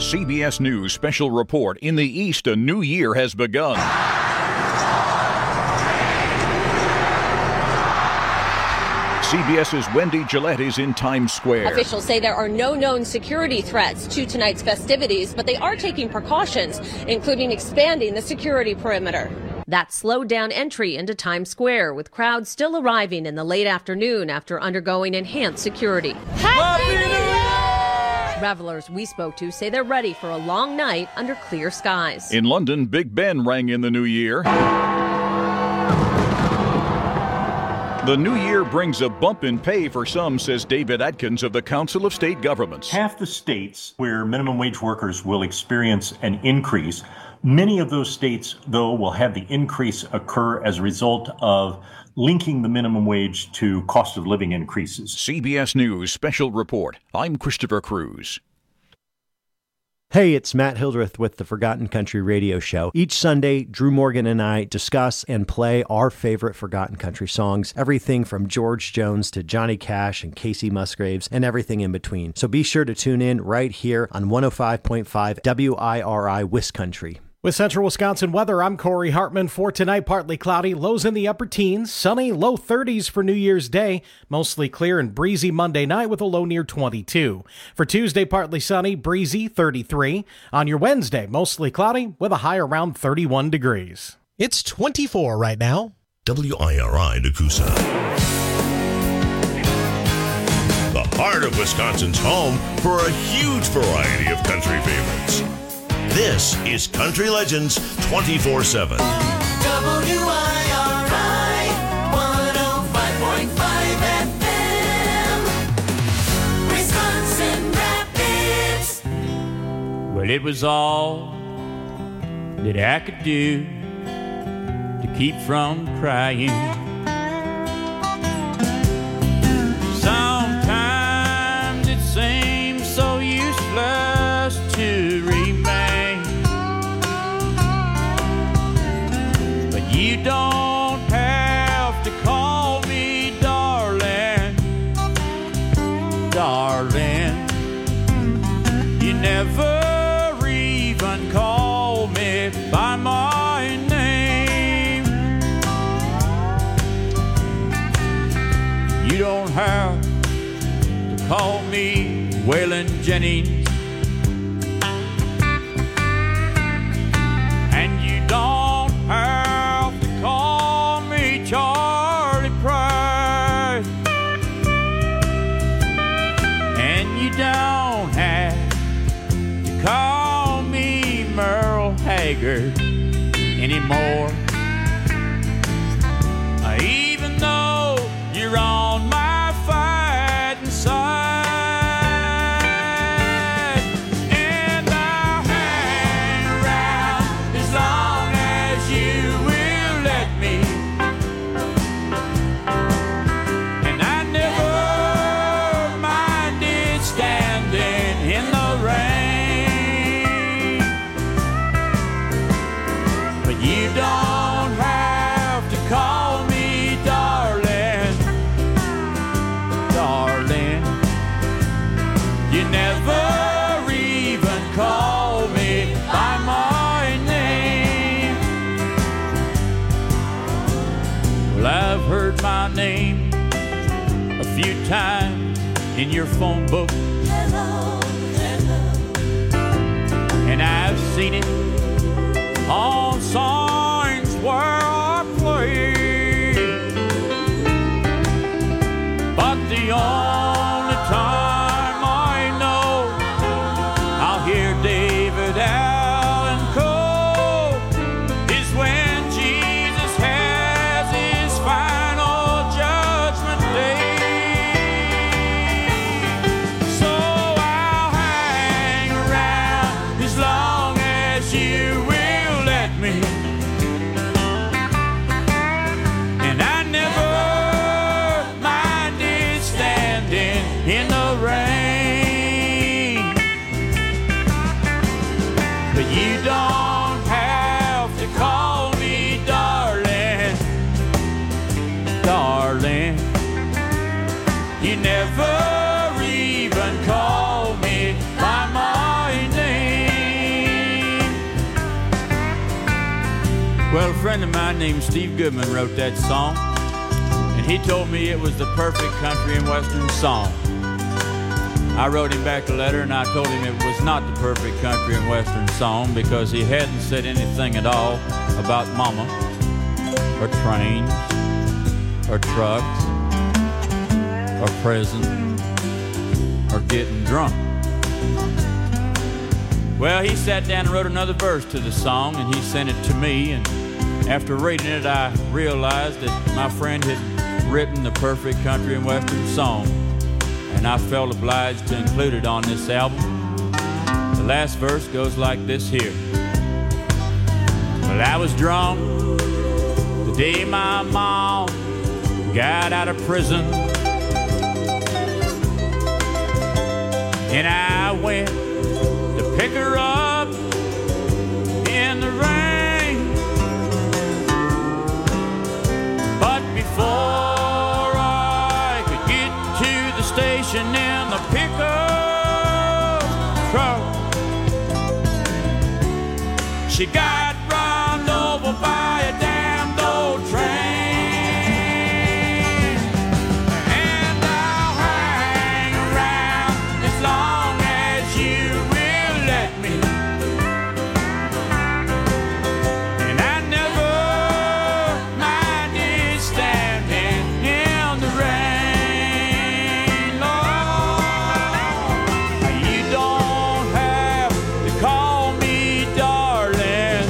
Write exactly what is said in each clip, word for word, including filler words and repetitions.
C B S News special report. In the East, a new year has begun. CBS's Wendy Gillette is in Times Square. Officials say there are no known security threats to tonight's festivities, but they are taking precautions, including expanding the security perimeter. That slowed down entry into Times Square, with crowds still arriving in the late afternoon after undergoing enhanced security. Happy New Year! Revelers we spoke to say they're ready for a long night under clear skies. In London, Big Ben rang in the new year. The new year brings a bump in pay for some, says David Atkins of the Council of State Governments. Half the states where minimum wage workers will experience an increase, many of those states, though, will have the increase occur as a result of linking the minimum wage to cost of living increases. C B S News Special Report. I'm Christopher Cruz. Hey, it's Matt Hildreth with the Forgotten Country Radio Show. Each Sunday, Drew Morgan and I discuss and play our favorite Forgotten Country songs, everything from George Jones to Johnny Cash and Casey Musgraves and everything in between. So be sure to tune in right here on one oh five point five W I R I Wiscountry. With Central Wisconsin weather, I'm Corey Hartman. For tonight, partly cloudy, lows in the upper teens, sunny, low thirties for New Year's Day, mostly clear and breezy Monday night with a low near twenty-two. For Tuesday, partly sunny, breezy, thirty-three. On your Wednesday, mostly cloudy with a high around thirty-one degrees. It's twenty-four right now. W I R I Nakusa. The heart of Wisconsin's home for a huge variety of country favorites. This is Country Legends twenty-four seven. W I R I one oh five point five F M, Wisconsin Rapids. Well, it was all that I could do to keep from crying. Sometimes it seems so useless to remain. You don't have to call me darling, darling. You never even call me by my name. You don't have to call me Waylon Jennings. And you don't have Charlie Pride, and you don't have to call me Merle Haggard anymore. Even though you're on my fighting side, and I'll hang around as long as you will let me. My name a few times in your phone book. Hello, hello. And I've seen it on signs where I play. But the only time I know I'll hear David Allen Coe is when Jesus has his final judgment day. So I'll hang around as long as you will let me. And I never minded standing in the rain. But you don't have to call me darling, darling. You never even call me by my name. friend of mine named Steve Goodman wrote that song, and he told me it was the perfect country and western song. I wrote him back a letter and I told him it was not the perfect country and western song because he hadn't said anything at all about mama, or trains, or trucks, or prison, or getting drunk. Well, he sat down and wrote another verse to the song, and he sent it to me, and after reading it, I realized that my friend had written the perfect country and western song, and I felt obliged to include it on this album. The last verse goes like this here. Well, I was drunk the day my mom got out of prison, and I went to pick her up in the rain. But before I could get to the station in the pickup truck, she got run over by a damned old train. And I'll hang around as long as you will let me. And I never minded standing in the rain, Lord. You don't have to call me darling,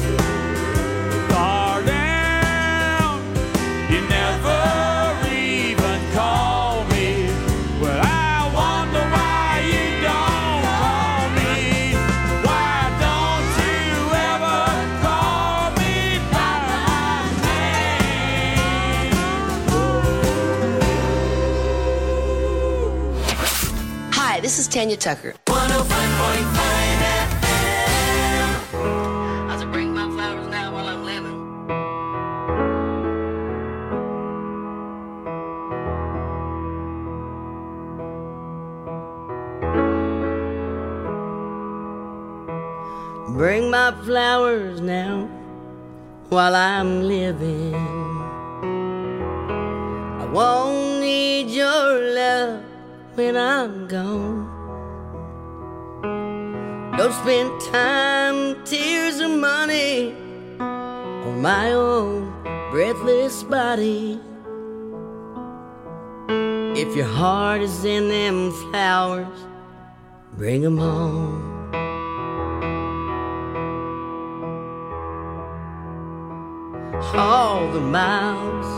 darling. You never even call me. Well, I wonder why you don't call me. Why don't you ever call me by my name? Hi, this is Tanya Tucker. one oh five point five F M. I'll just bring my flowers now while I'm living. Bring my flowers now while I'm living. I won't need your love when I'm gone. Don't spend time, tears, or money on my own breathless body. If your heart is in them flowers, bring them home. All the miles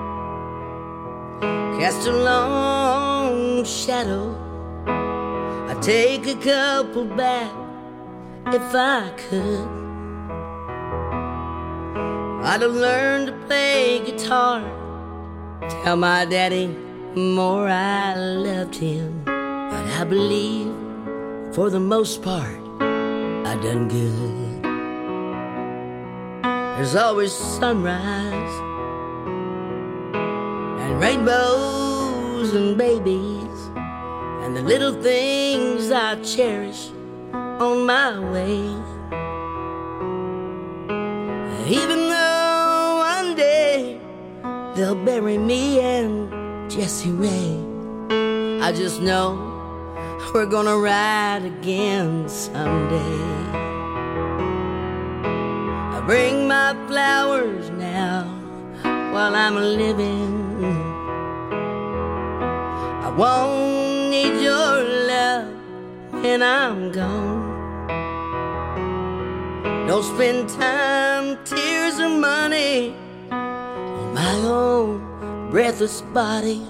cast a long shadow. I'd take a couple back if I could. I'd have learned to play guitar, tell my daddy more I loved him. But I believe for the most part I done good. There's always sunrise and rainbows and babies and the little things I cherish on my way. Even though one day they'll bury me and Jessie Ray, I just know we're gonna ride again someday. I bring my flowers now while I'm living. I won't need your love when I'm gone. Don't spend time, tears, or money on my own breathless body.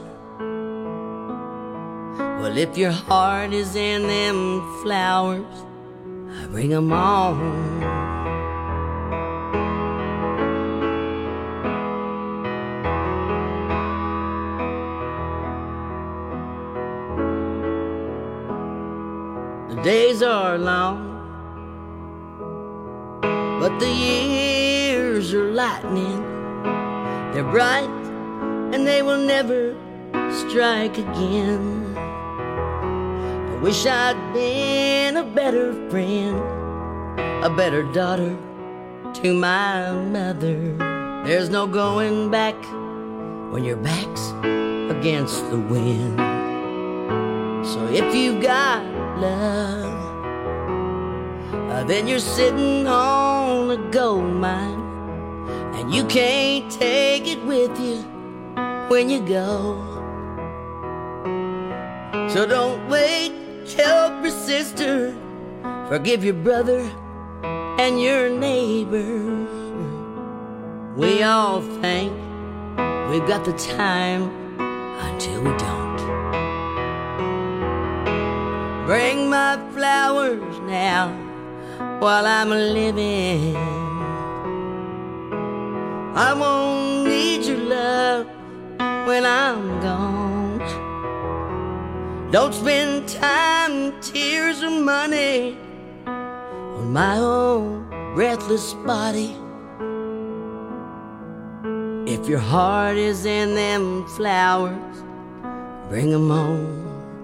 Well, if your heart is in them flowers, I bring them on. The days are long, but the years are lightning. They're bright and they will never strike again. I wish I'd been a better friend, a better daughter, to my mother. There's no going back when your back's against the wind. So if you've got love, uh, then you're sitting on a gold mine, and you can't take it with you when you go. So don't wait, help your sister, forgive your brother and your neighbor. We all think we've got the time until we don't. Bring my flowers now while I'm living. I won't need your love when I'm gone. Don't spend time, tears, or money on my own breathless body. If your heart is in them flowers, bring 'em home.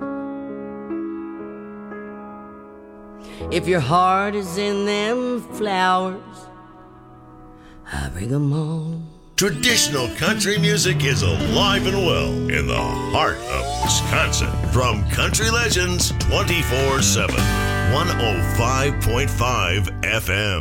If your heart is in them flowers, I bring 'em home. Traditional country music is alive and well in the heart of Wisconsin. From Country Legends twenty-four seven, one oh five point five F M.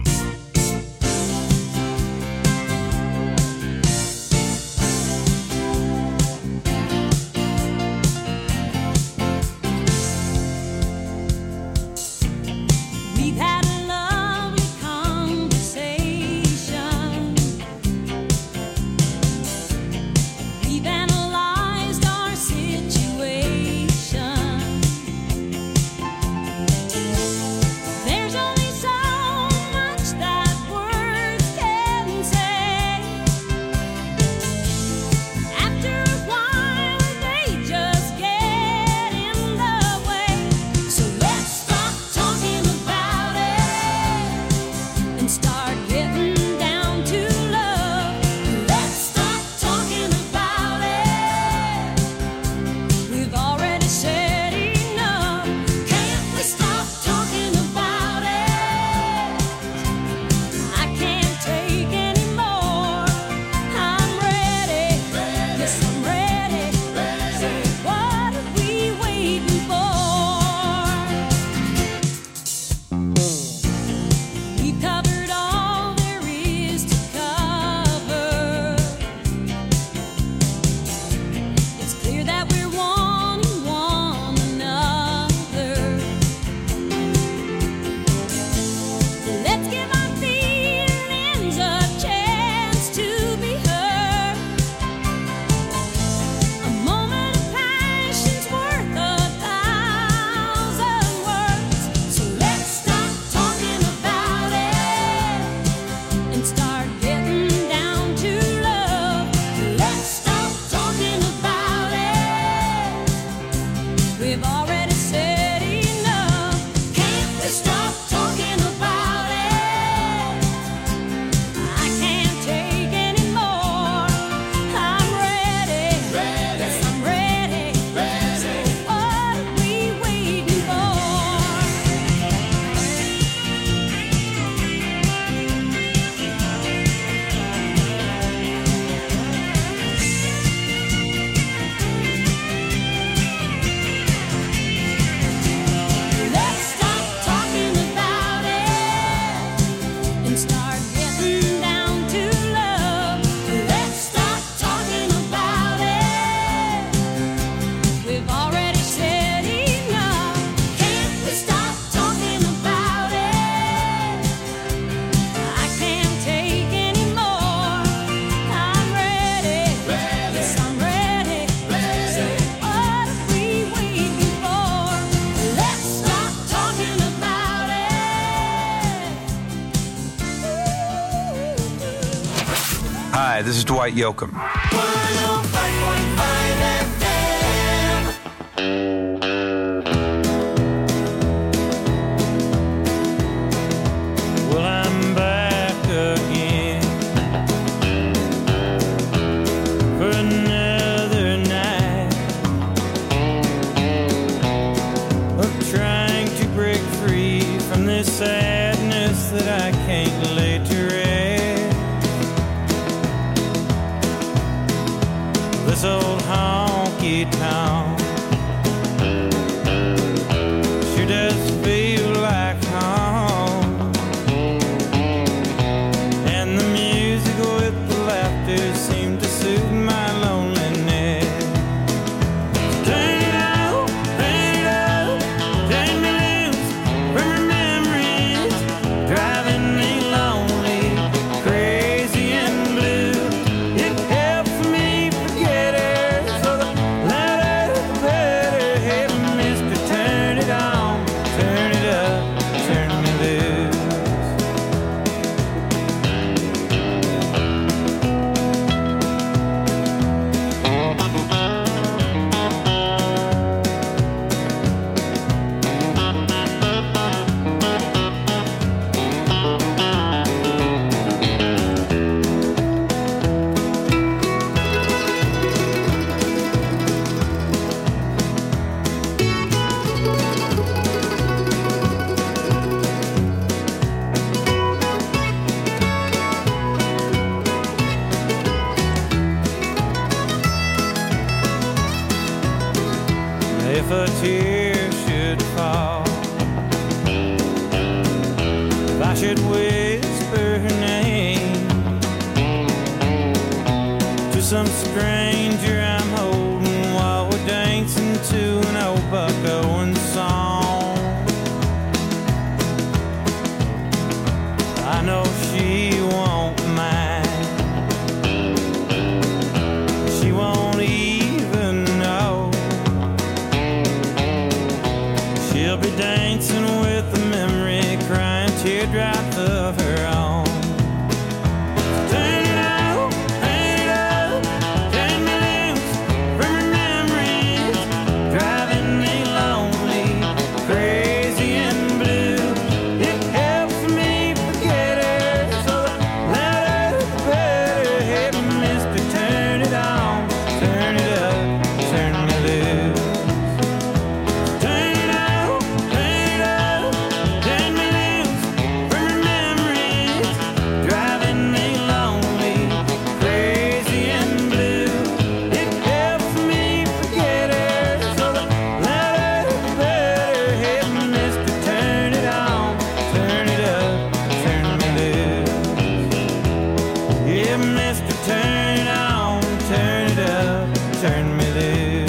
Hi, this is Dwight Yoakam. Well, I'm back again for another night of trying to break free from this sadness that I can't lay to rest. empty town. Sure does feel like home. And the music with the laughter seemed to soothe my loneliness. Turn it out, turn it up, turn me loose from your memories, driving me lonely, crazy and blue. It helps me forget her, so the louder the better. Hey, mister, turn it on, turn it up, turn me loose. If a tear should fall, if I should whisper her name to some stranger I'm holding while we're dancing to an old Buck Owens song, I know she won't mind. She won't even know. She'll be dancing with the memory, crying teardrops of her own. Turn it out, turn it up, turn me loose from her memories, driving me lonely, crazy and blue. It helps me forget her, so the louder the better. Hey, mister, turn it on, turn it up, turn me loose. Turn it out, turn it up, turn me loose from her memories, driving me lonely, crazy and blue. It helps me forget her, so the louder the better. Hey, mister, turn it on, turn it up, turn me loose. Yeah, mister, turn it on, turn it up, turn me loose.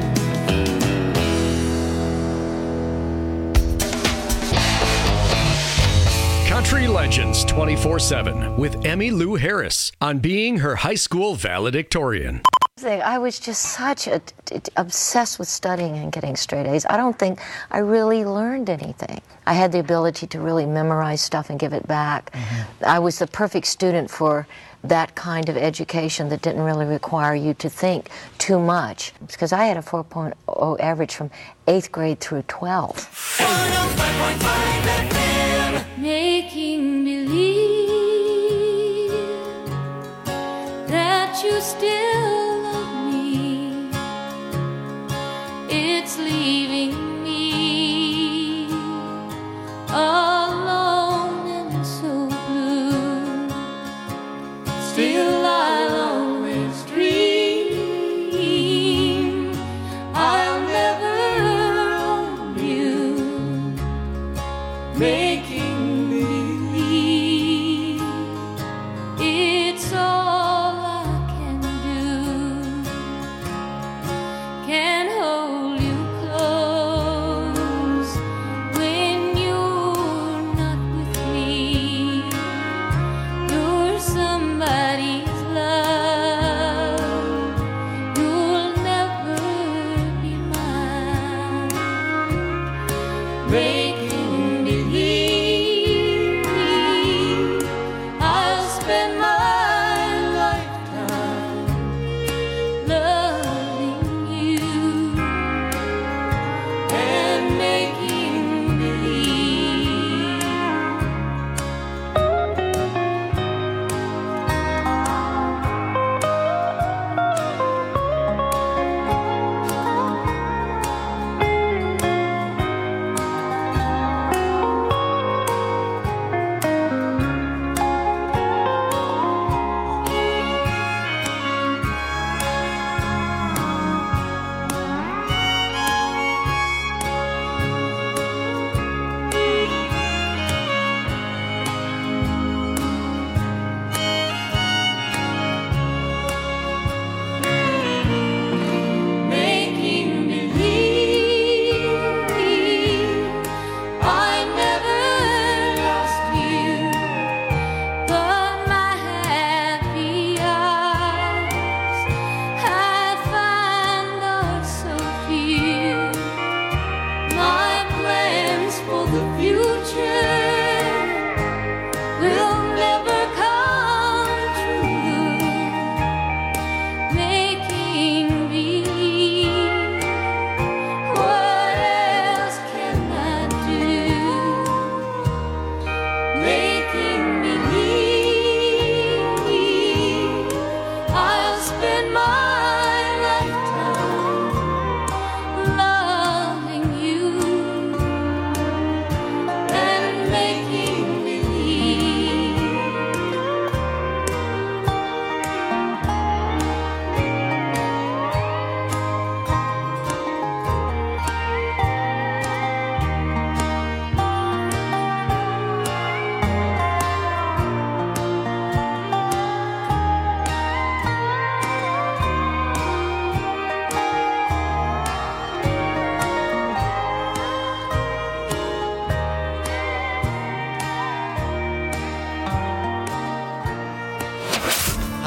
Country Legends twenty-four seven with Emmylou Harris on being her high school valedictorian. I was just such a, obsessed with studying and getting straight A's. I don't think I really learned anything. I had the ability to really memorize stuff and give it back. Mm-hmm. I was the perfect student for that kind of education that didn't really require you to think too much. Because I had a four point oh average from eighth grade through twelve. Making believe that you still love me, it's leaving me alone and so blue. Still I'll always dream I'll never own you, making believe it's all I can do. Can hold you close when you're not with me. You're somebody's love. You'll never be mine. Making believe I'll spend my lifetime loving you and making believe.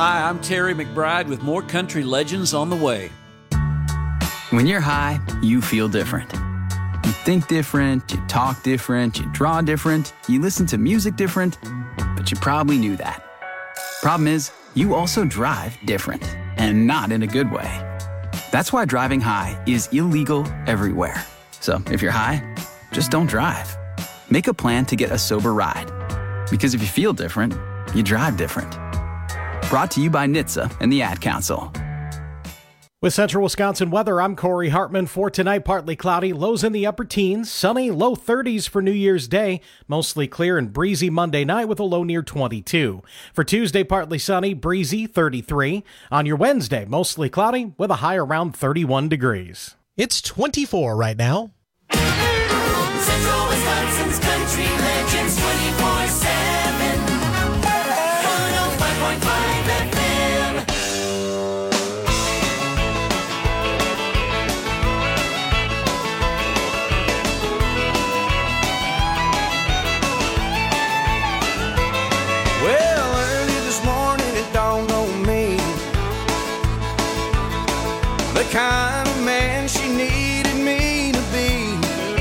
Hi, I'm Terry McBride with more country legends on the way. When you're high, you feel different. You think different, you talk different, you draw different, you listen to music different, but you probably knew that. Problem is, you also drive different, and not in a good way. That's why driving high is illegal everywhere. So if you're high, just don't drive. Make a plan to get a sober ride. Because if you feel different, you drive different. Brought to you by N H T S A and the Ad Council. With Central Wisconsin weather, I'm Corey Hartman. For tonight, partly cloudy, lows in the upper teens, sunny, low thirties for New Year's Day, mostly clear and breezy Monday night with a low near twenty-two. For Tuesday, partly sunny, breezy, thirty-three. On your Wednesday, mostly cloudy with a high around thirty-one degrees. It's twenty-four right now. Central Wisconsin's Country Legends twenty-four seven. one oh five point five F M. Well, early this morning it dawned on me the kind of man she needed me to be.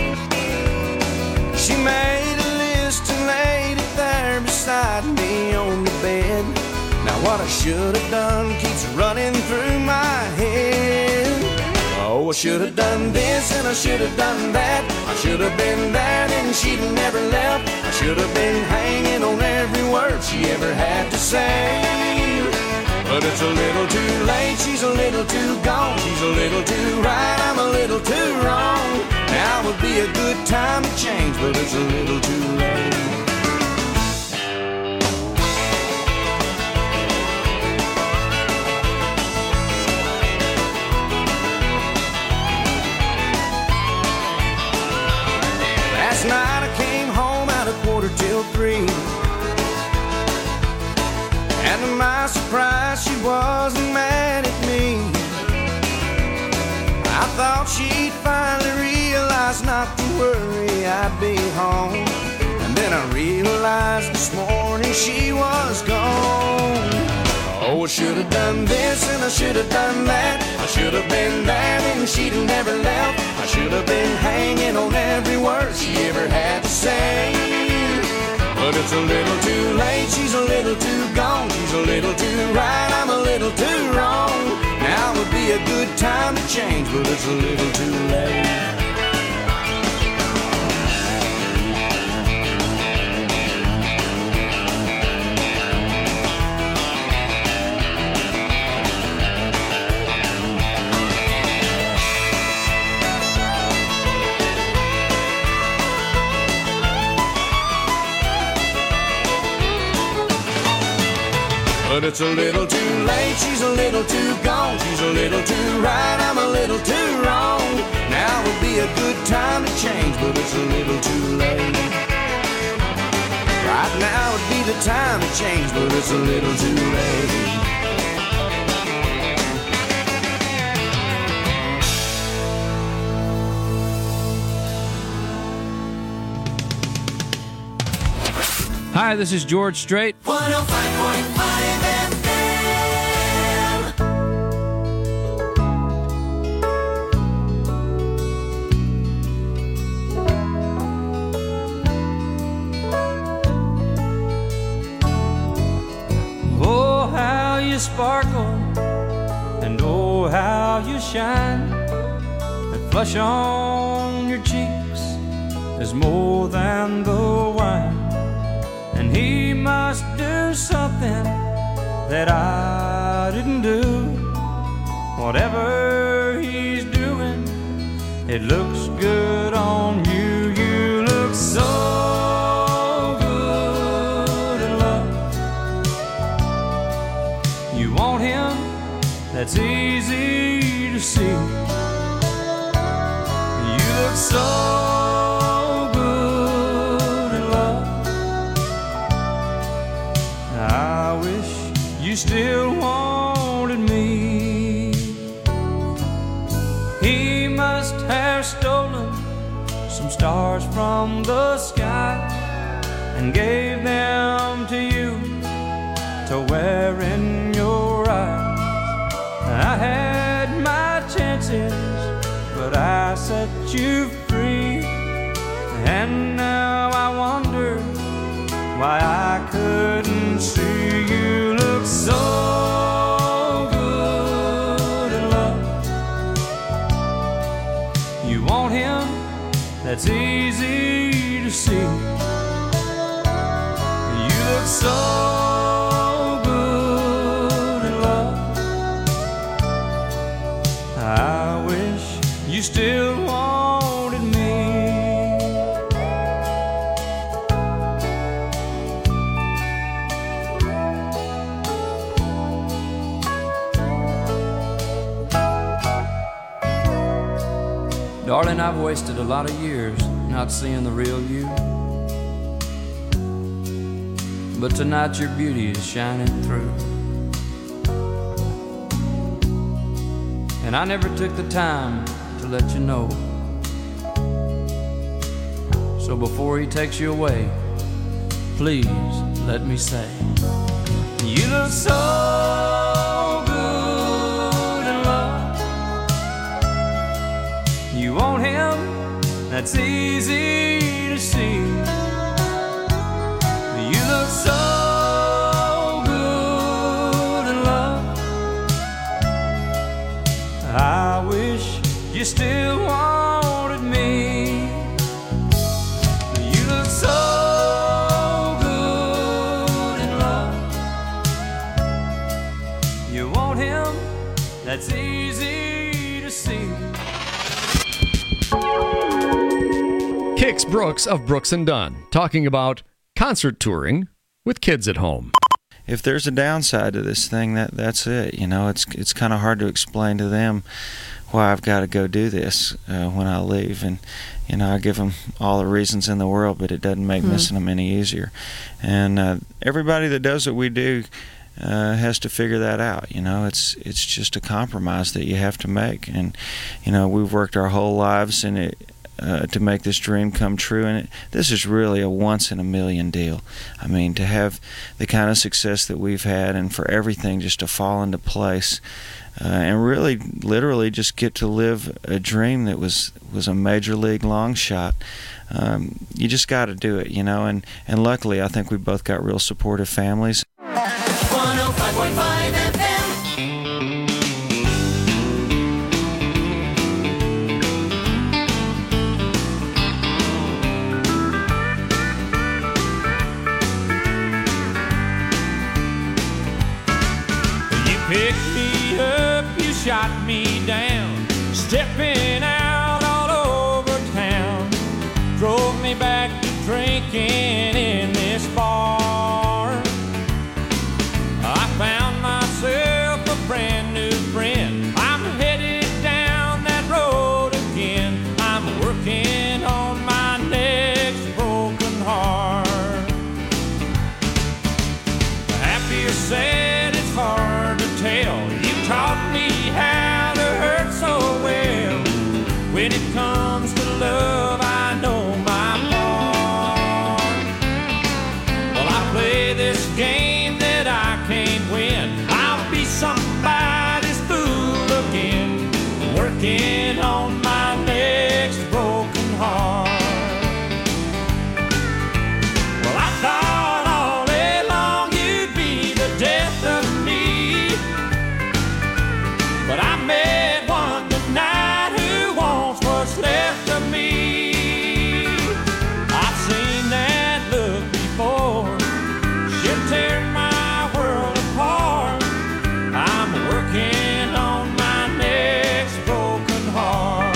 She made a list and laid it there beside me on the bed. Now what I should have done keeps running through my head. Oh, I should have done this and I should have done that. I should have been there and she'd never left. I should have been hanging on every word she ever had to say. But it's a little too late, she's a little too gone. She's a little too right, I'm a little too wrong. Now would be a good time to change, but it's a little too late. Last night I came home at a quarter till three, and to my surprise she wasn't mad at me. I thought she'd finally realize not to worry, I'd be home. And then I realized this morning she was gone. Oh, I should have done this and I should have done that. I should have been there and she'd have never left. I should have been hanging on every word she ever had to say. But it's a little too late, she's a little too gone. She's a little too right, I'm a little too wrong. Now would be a good time to change, but it's a little too late. But it's a little too late, she's a little too gone. She's a little too right, I'm a little too wrong. Now would be a good time to change, but it's a little too late. Right now would be the time to change, but it's a little too late. Hi, this is George Strait. one oh five point five F M. Oh, how you sparkle, and oh, how you shine. That flush on your cheeks is more than the wine. And he must do something that I didn't do. Whatever he's doing, it looks good on you. You look so good in love. You want him, that's easy to see. You look so you still wanted me. He must have stolen some stars from the sky and gave them to you to wear in your I set you free. And now I wonder why I couldn't see you look so good in love. You want him, that's easy to see. You look so good in love. I wish you still wanted me. Darling, I've wasted a lot of years not seeing the real you. But tonight your beauty is shining through. And I never took the time to let you know. So before he takes you away, please let me say, you look so good in love. You want him, that's easy to see. You look so good in love. I wish you still wanted me. You look so good in love. You want him, that's easy to see. Kix Brooks of Brooks and Dunn talking about concert touring with kids at home. If there's a downside to this thing, that that's it. You know, it's it's kind of hard to explain to them why I've got to go do this uh, when I leave. And, you know, I give them all the reasons in the world, but it doesn't make mm-hmm. missing them any easier. And uh, everybody that does what we do uh, has to figure that out. You know, it's it's just a compromise that you have to make. And, you know, we've worked our whole lives in it. Uh, to make this dream come true, and it, this is really a once-in-a-million deal. I mean, to have the kind of success that we've had and for everything just to fall into place uh, and really, literally just get to live a dream that was, was a major league long shot, um, you just got to do it, you know, and, and luckily I think we both got real supportive families. one oh five point five F M. Picked me up, you shot me down, stepping out all over town. Drove me back to drinking in this bar. I found myself a brand new friend. I'm headed down that road again. I'm working on my next broken heart. Happy or sad, it's hard to tell. You taught me how to hurt so well. When it comes to love, I know my part. Well, I play this game that I can't win. I'll be somebody's fool again, working on my next broken heart. Well, I thought all day long you'd be the death of me, but I met one tonight who wants what's left of me. I've seen that look before. She'll tear my world apart. I'm working on my next broken heart.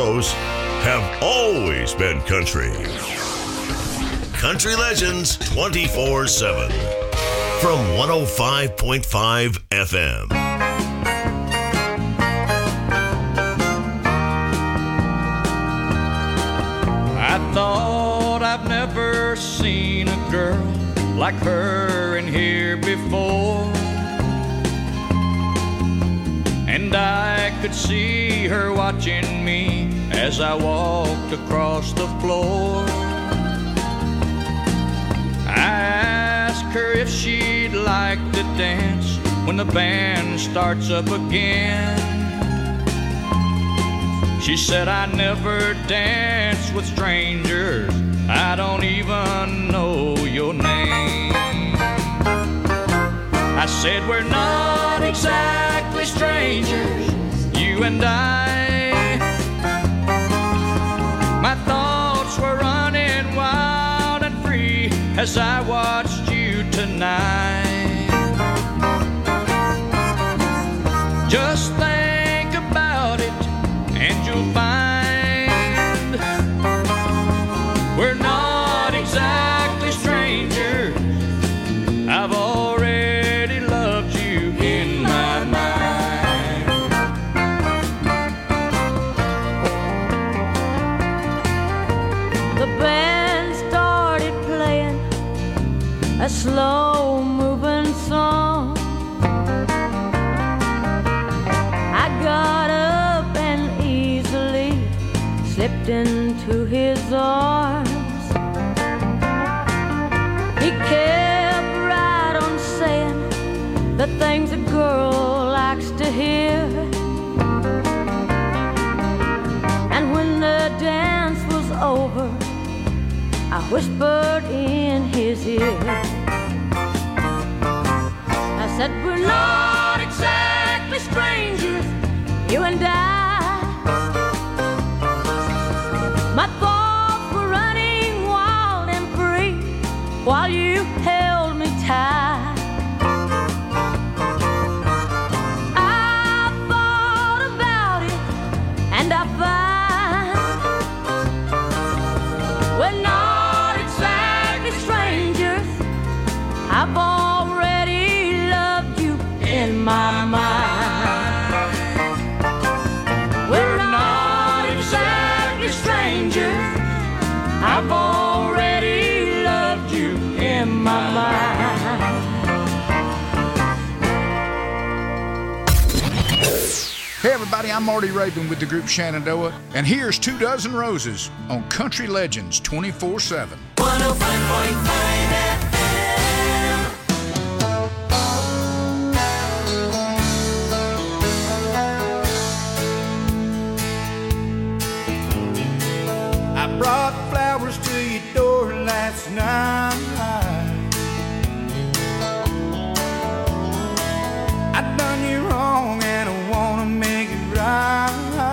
heroes have always been country. Country Legends twenty-four seven from one oh five point five F M. I thought I've never seen a girl like her in here before, and I could see her watching me as I walked across the floor. I asked her if she'd like to dance when the band starts up again. She said, I never dance with strangers, I don't even know your name. I said, we're not exactly strangers, you and I. My thoughts were running wild and free as I watched you tonight. Just think about it and you'll find we're not exactly strangers. I've already loved you in my mind. The band started playing a slow moving song. I got up and easily slipped into his arms. He kept right on saying the things a girl likes to hear. And when the dance was over, I whispered in his ear. I said, we're not exactly strangers, you and I. My thoughts were running wild and free while you held me tight. I thought about it and I find we're not exactly strangers. I've already loved you in my mind. We're not exactly strangers. I've already loved you in my mind. Hey everybody, I'm Marty Rabin with the group Shenandoah, and here's Two Dozen Roses on Country Legends twenty-four seven. one oh five point five F M. I brought flowers to your door last night. I done you wrong and I wanna make it right.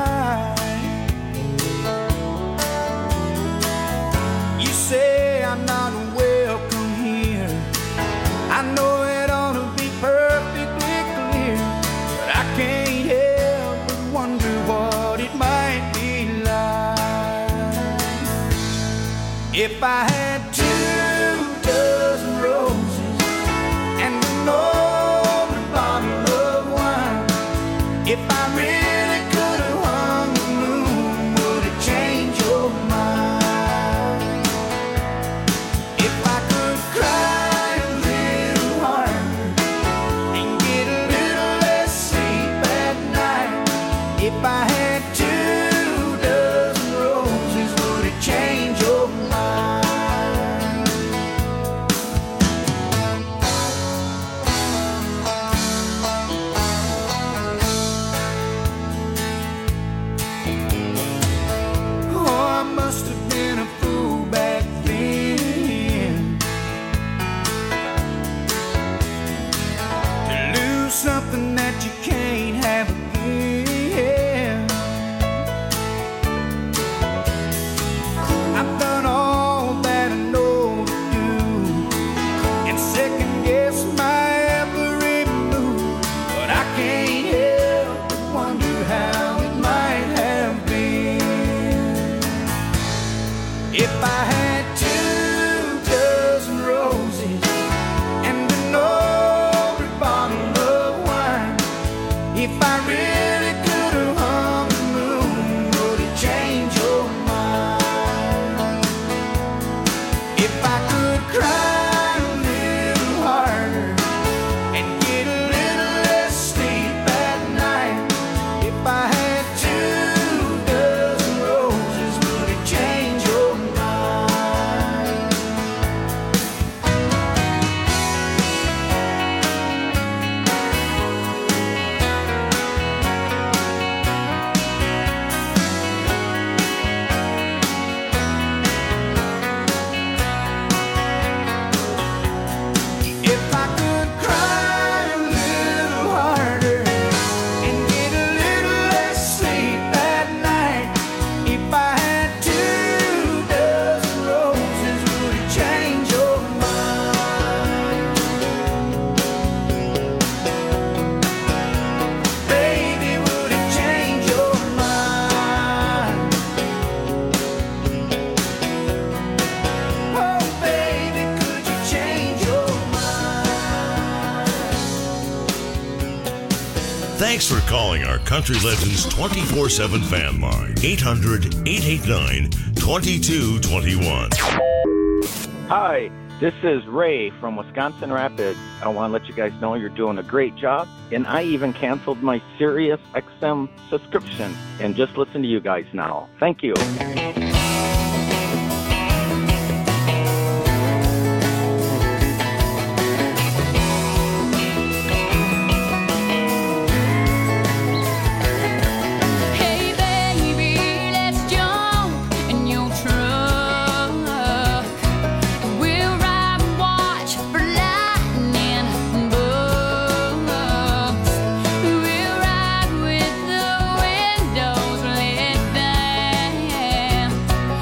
You say I'm not welcome here. I know it ought to be perfectly clear, but I can't help but wonder what it might be like if I had two dozen roses and an open bottle of wine. If I really could have hung the moon, would it change your mind? If I could cry a little harder and get a little less sleep at night. If I had two dozen roses, would it change your mind? If I had two dozen roses and an old bottle of wine, if I really could have hung the moon, would it change your mind? If I could cry a little harder and get a little less sleep at night, if I had two dozen roses, would it change your mind? If I could cry a little harder and get a little less sleep at night, if I had two dozen roses, would it change your mind? Baby, would it change your mind? Oh, baby, could you change your mind? Thanks for calling our Country Legends twenty-four seven fan line. eight hundred, eight eight nine, two two two one. Hi, this is Ray from Wisconsin Rapids. I want to let you guys know you're doing a great job, and I even canceled my Sirius X M subscription and just listen to you guys now. Thank you. Hey baby, let's jump in your truck. We'll ride and watch for lightning bugs. We'll ride with the windows let down.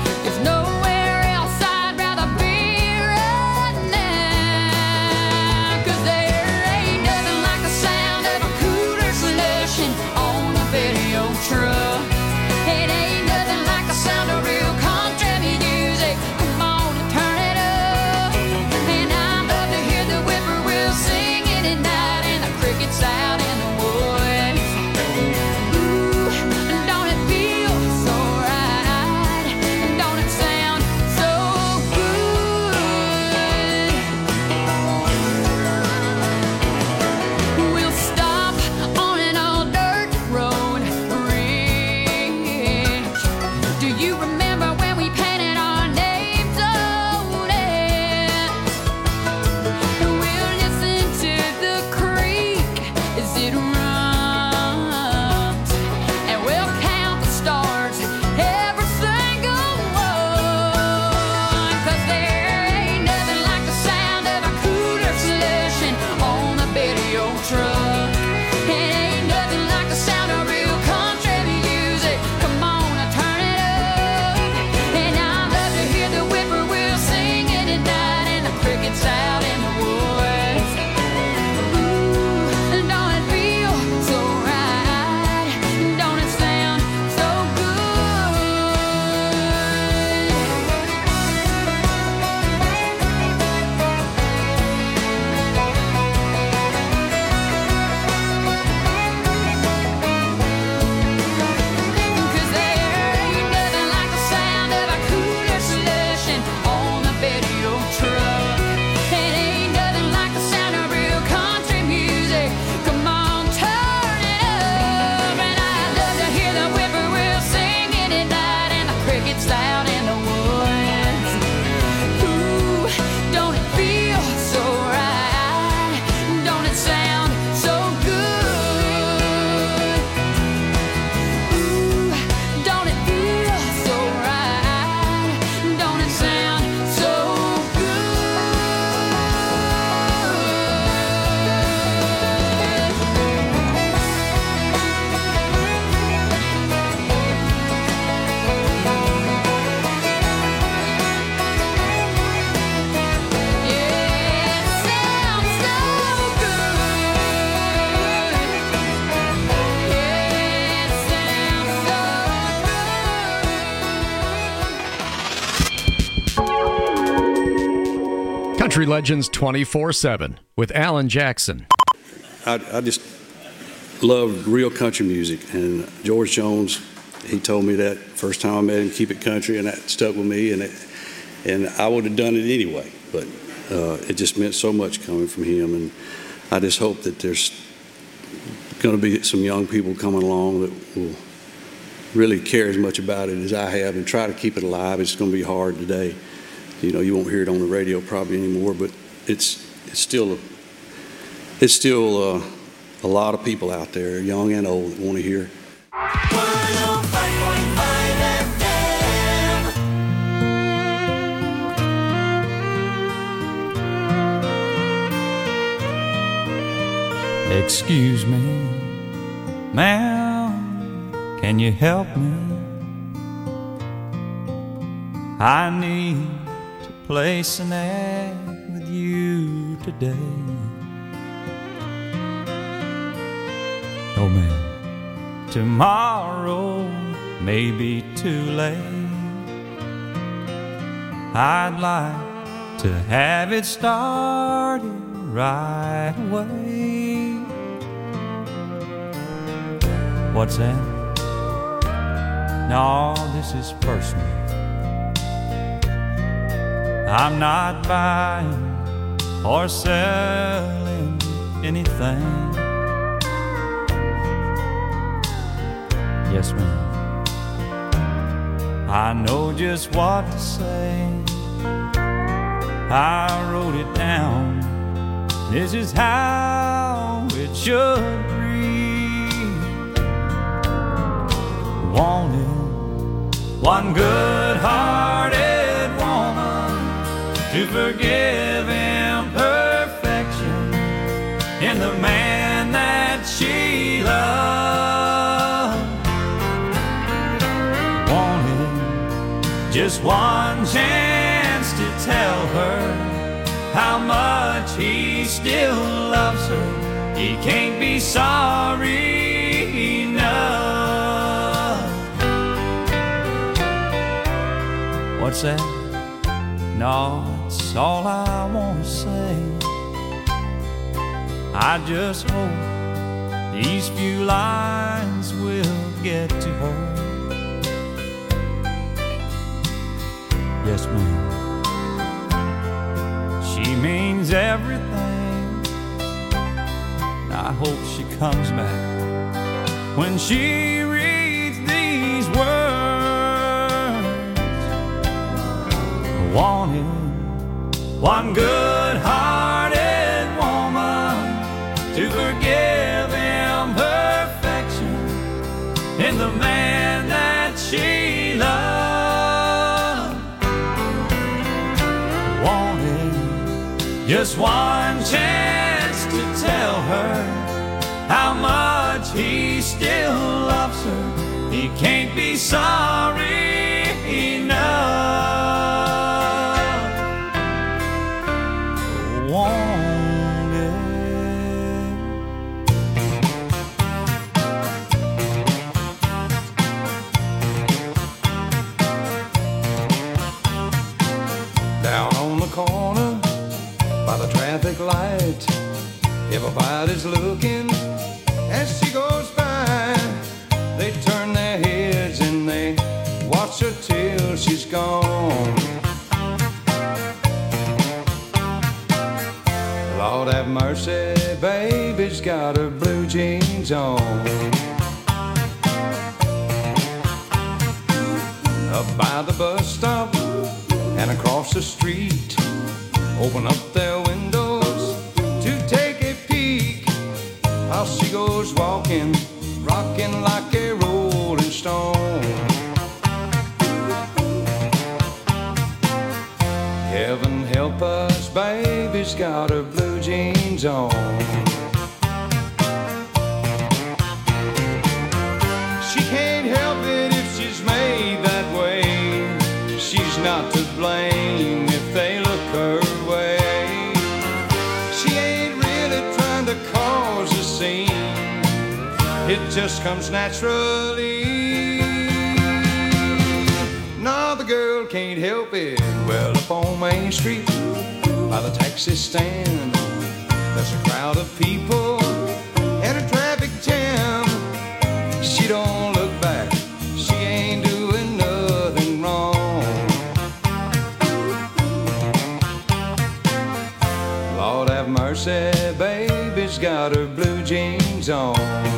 Country Legends twenty-four seven with Alan Jackson. I, I just love real country music, and George Jones, he told me that first time I met him, keep it country, and that stuck with me, and it, and I would have done it anyway, but uh, it just meant so much coming from him, and I just hope that there's going to be some young people coming along that will really care as much about it as I have and try to keep it alive. It's going to be hard today. You know, you won't hear it on the radio probably anymore, but it's it's still a, it's still uh, a lot of people out there, young and old, that want to hear. Excuse me, ma'am, can you help me? I need to place an ad with you today. Oh man, tomorrow may be too late. I'd like to have it started right away. What's that? No, this is personal. I'm not buying or selling anything. Yes, ma'am. I know just what to say. I wrote it down. This is how it should read. Wanted one good-hearted woman to forgive imperfection in the man that she loved. Wanted just one chance to tell her how much he still loves her. He can't be sorry enough. What's that? No, it's all I want to say. I just hope these few lines will get to her. Yes, ma'am. She means everything. I hope she comes back when she reads these words. I wanted one good-hearted woman to forgive imperfection in the man that she loved. Wanted just one chance to tell her how much he still loves her. He can't be sorry enough. Down on the corner by the traffic light, everybody's looking as she goes by. They turn their heads and they watch her till she's gone. Lord have mercy, baby's got her blue jeans on. Up by the bus stop and across the street, open up their windows to take a peek. How she goes walking, rocking like a rolling stone. Heaven help us, baby's got her blue jeans on. She can't help it if she's made that way. She's not to blame if they look her way. She ain't really trying to cause a scene. It just comes naturally. No, the girl can't help it. Well, up on Main Street, by the taxi stand. There's a crowd of people and a traffic jam. She don't look back, she ain't doing nothing wrong. Lord have mercy, baby's got her blue jeans on.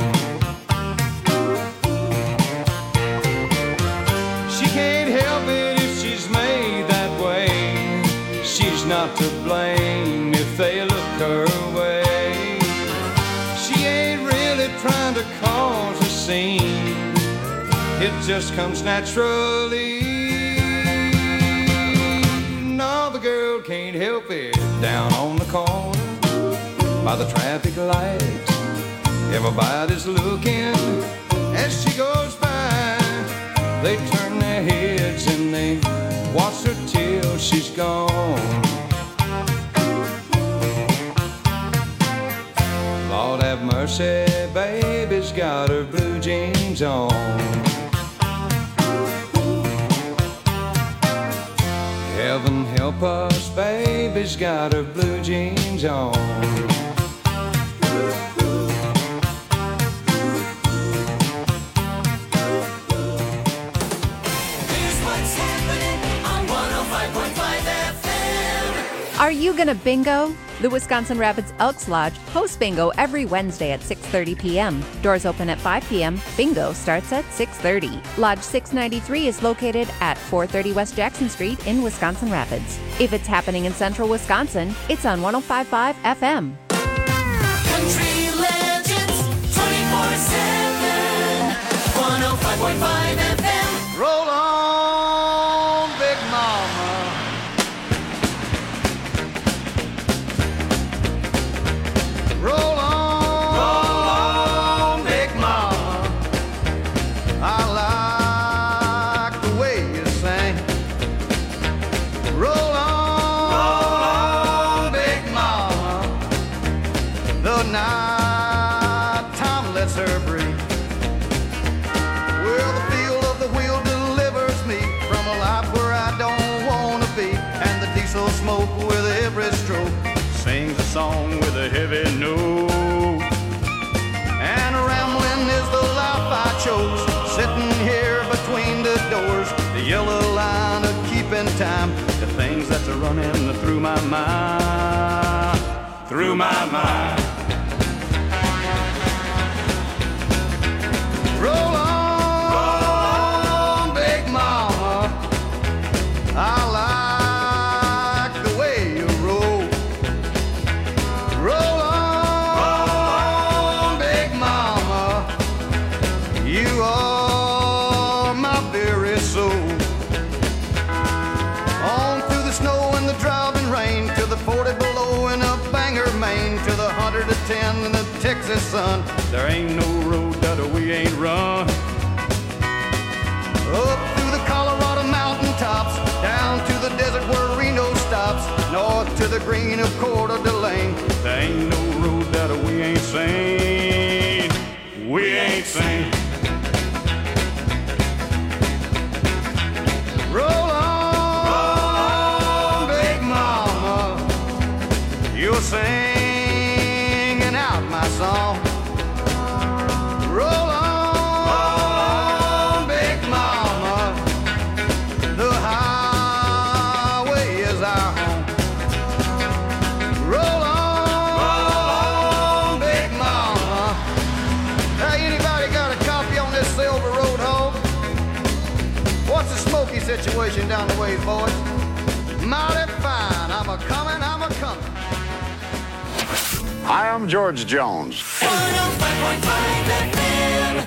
She can't help it if she's made that way. She's not to blame if they look her way. She ain't really trying to cause a scene, it just comes naturally. No, the girl can't help it down on the corner by the traffic lights. Everybody's looking as she goes by. They turn their heads and they watch her till she's gone. Lord have mercy, baby's got her blue jeans on. Heaven help us, baby's got her blue jeans on. Are you gonna bingo? The Wisconsin Rapids Elks Lodge hosts bingo every Wednesday at six thirty p.m. Doors open at five p.m. Bingo starts at six thirty. Lodge six ninety-three is located at four thirty West Jackson Street in Wisconsin Rapids. If it's happening in central Wisconsin, it's on one oh five point five F M. Country Legends twenty-four seven, one oh five point five F M. Roll on, Big Mama. Roll on, roll on, Big Mama. I like the way you sing. Roll on, roll on, Big Mama. The night time lets her breathe. Well, the feel of the wheel delivers me from a life where I don't wanna be, and the diesel smoke with every stroke sings a song with a heavy note. And rambling is the life I chose, sitting here between the doors, the yellow line of keeping time to things that's a running through my mind, through my mind. Roll on, roll on, Big Mama. I like the way you roll. Roll on, Big Mama, you are my very soul. On through the snow and the driving rain, to the forty below in a Bangor, Maine, to the one hundred ten in the Texas sun. There ain't no road that we ain't run. Up through the Colorado mountain tops, down to the desert where Reno stops, north to the green of Coeur d'Alene. There ain't no road that we ain't seen. We ain't seen. Roll on, roll on, Big Mama. You're singing out my song. Roll on, roll on, Big Mama. The highway is our home. Roll on, roll on, Big Mama. Hey, anybody got a copy on this Silver Road home? What's the smoky situation down the ways, boys? Mighty fine. I'm a coming, I'm a coming. Hi, I'm George Jones. one oh five point five F M.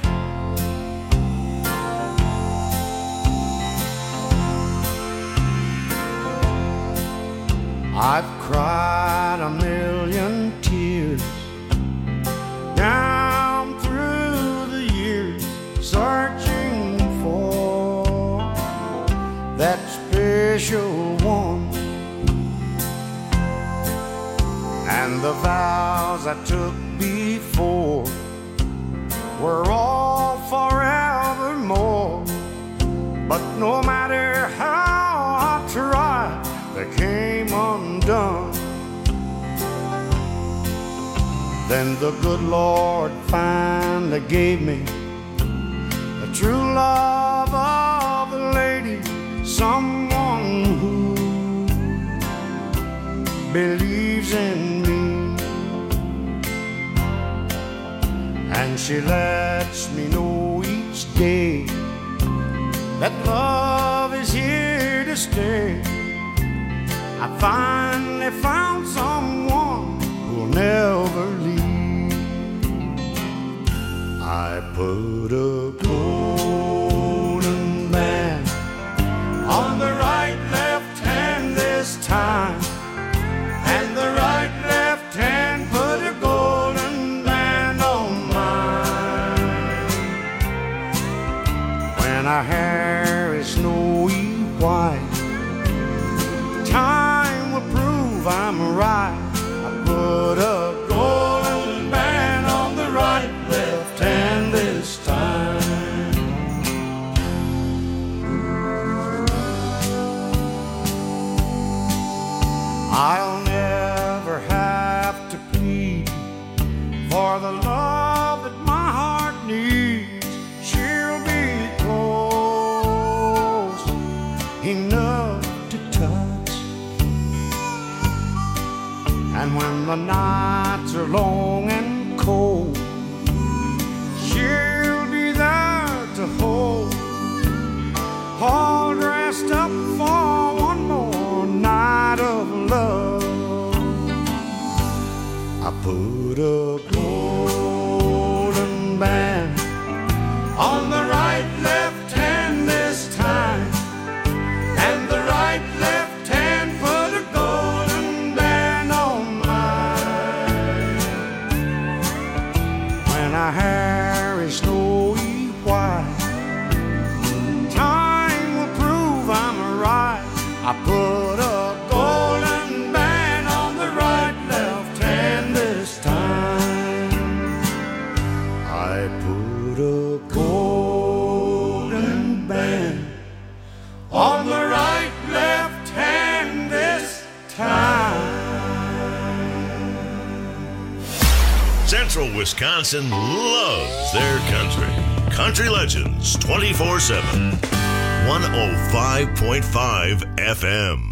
I've cried a million tears down through the years, searching for that special one. And the vows I took before were all forevermore. But no matter how I tried, they came undone. Then the good Lord finally gave me the true love of a lady, someone who believes in me. And she lets me know each day that love is here to stay. I finally found someone who'll never leave. I put a golden band on the right left hand this time, and the right left hand put a golden band on mine. When our hair is snowy white, time will prove I'm right. I put a golden band on the right left hand this time. I'll never have to plead for the love that my heart needs. She'll be close enough to touch, and when the nights are long and cold, she'll be there to hold, all dressed up for one more night of love. I put a golden band on the right left hand this time, and the right left hand put a golden band on mine. When our hair is snowy white, time will prove I'm right. I put a golden band on the right left hand this time. I put a golden band on the right left hand this time. Central Wisconsin loves their country. Country Legends twenty-four seven. one oh five point five F M.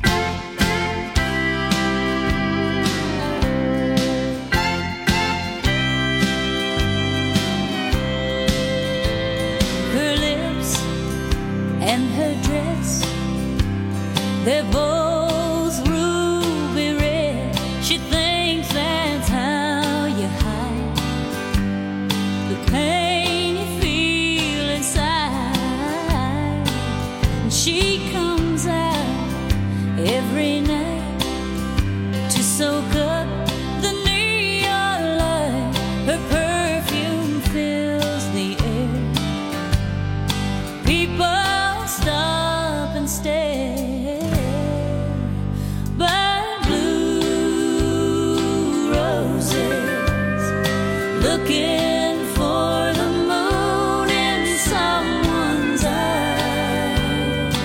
Her lips and her dress, they're both ruby red. She thinks that's how you hide the pain you feel inside. And she comes out every night to soak up the neon light. Her perfume fills the air. People stop and stare, but blue roses looking for the moon in someone's eyes.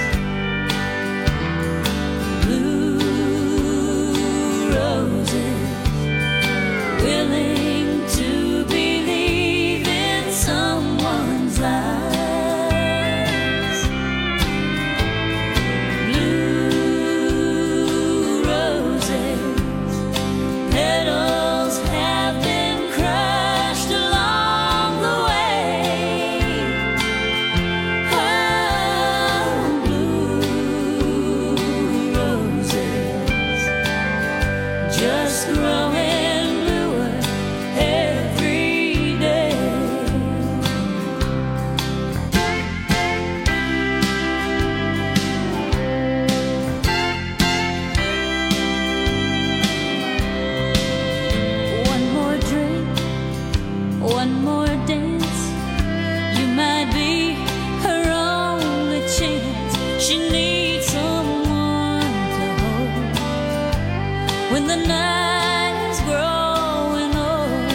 Blue roses willing to believe in someone's lies. Blue roses, petals have been crushed along the way. Oh, blue roses, just growing bluer every day. One more drink, one more dance. You might be her only chance. She needs someone to hold when the night is growing old.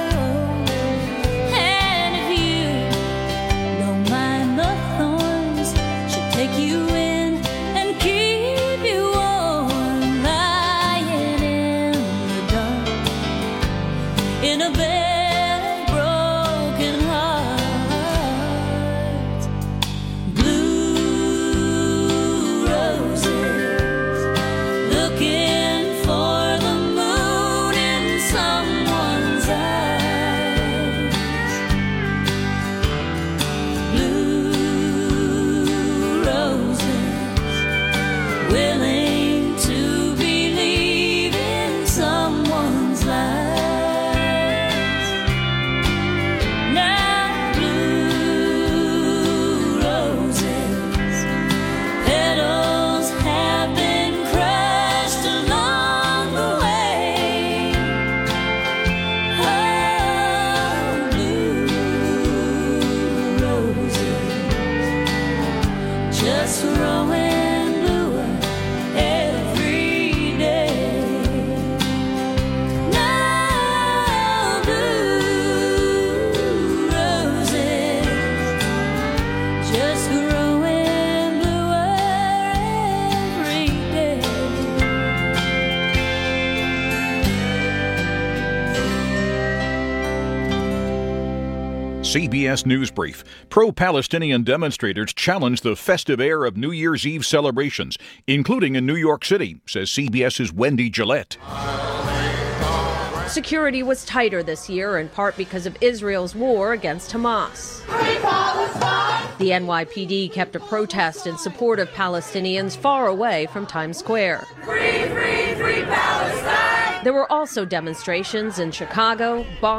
And if you don't mind the thorns, she'll take you in and keep you warm, lying in the dark. growing bluer every day. No blue roses, just growing bluer every day. C B S News Brief. Pro-Palestinian demonstrators challenge the festive air of New Year's Eve celebrations, including in New York City, says CBS's Wendy Gillette. Security was tighter this year, in part because of Israel's war against Hamas. The N Y P D kept a protest in support of Palestinians far away from Times Square. Free, free, free Palestine! There were also demonstrations in Chicago, Boston,